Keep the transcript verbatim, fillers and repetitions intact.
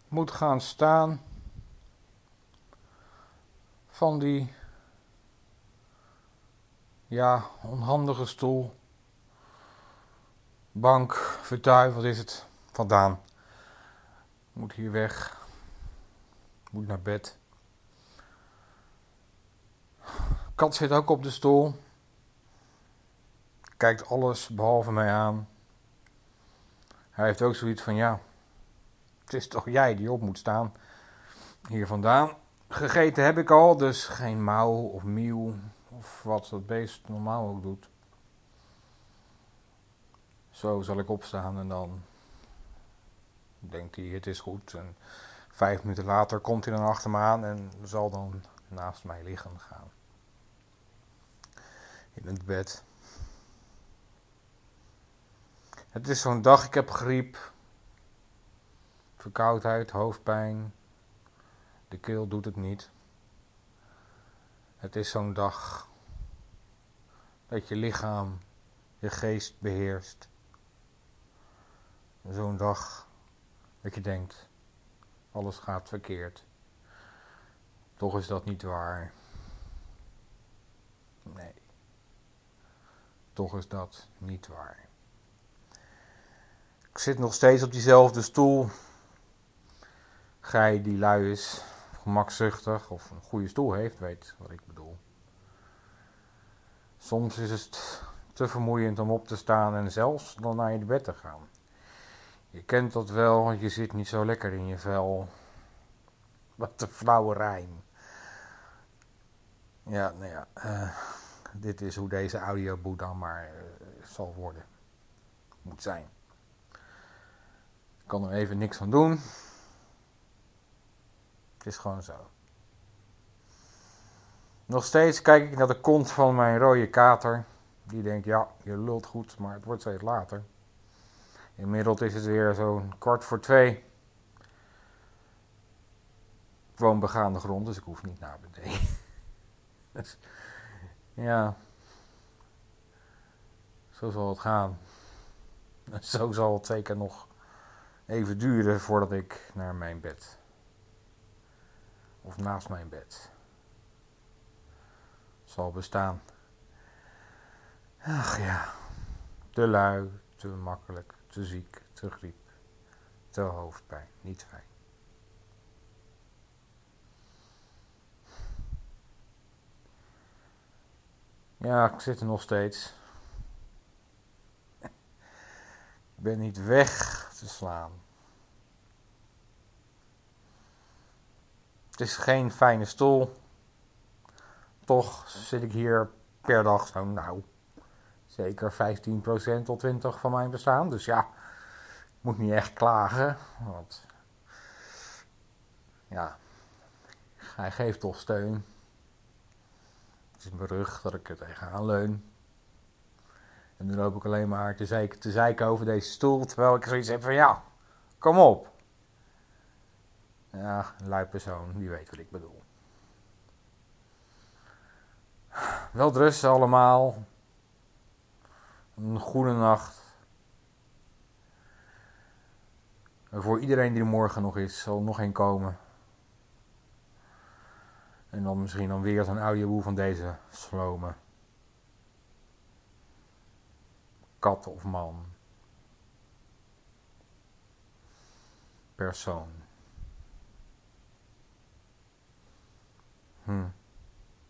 moet gaan staan van die, ja, onhandige stoel, bank, fauteuil, wat is het, vandaan. Moet hier weg, moet naar bed. Kat zit ook op de stoel, kijkt alles behalve mij aan. Hij heeft ook zoiets van, ja, het is toch jij die op moet staan, hier vandaan. Gegeten heb ik al, dus geen mouw of mieuw of wat dat beest normaal ook doet. Zo zal ik opstaan en dan denkt hij het is goed. En vijf minuten later komt hij dan achter me aan en zal dan naast mij liggen gaan. In het bed. Het is zo'n dag, ik heb griep, verkoudheid, hoofdpijn. De keel doet het niet. Het is zo'n dag dat je lichaam je geest beheerst. Zo'n dag dat je denkt, alles gaat verkeerd. Toch is dat niet waar. Nee, toch is dat niet waar. Ik zit nog steeds op diezelfde stoel. Gij die lui is, gemakzuchtig of een goede stoel heeft, weet wat ik bedoel. Soms is het te vermoeiend om op te staan en zelfs dan naar je bed te gaan. Je kent dat wel, je zit niet zo lekker in je vel. Wat een flauwe rijm. Ja, nou ja, uh, dit is hoe deze audioboek dan maar uh, zal worden. Moet zijn. Ik kan er even niks aan doen. Het is gewoon zo. Nog steeds kijk ik naar de kont van mijn rode kater. Die denkt, ja, je lult goed, maar het wordt steeds later. Inmiddels is het weer zo'n kwart voor twee. Ik woon begaande grond, dus ik hoef niet naar beneden. Dus, ja, zo zal het gaan. Zo zal het zeker nog even duren voordat ik naar mijn bed. Of naast mijn bed. Zal bestaan. Ach ja, te lui, te makkelijk, te ziek, te griep, te hoofdpijn. Niet fijn. Ja, ik zit er nog steeds. Ik ben niet weg te slaan. Het is geen fijne stoel. Toch zit ik hier per dag zo, nou, zeker vijftien procent tot twintig procent van mijn bestaan. Dus ja, ik moet niet echt klagen. Want ja, hij geeft toch steun. Het is mijn rug dat ik er tegenaan leun. En nu loop ik alleen maar te zeiken, te zeiken over deze stoel. Terwijl ik zoiets heb van, ja, kom op. Ja, een lui persoon, die weet wat ik bedoel. Wel rusten allemaal. Een goede nacht. En voor iedereen die er morgen nog is, zal er nog één komen. En dan misschien dan weer zo'n audioboek van deze slome kat of man. Persoon. Hm.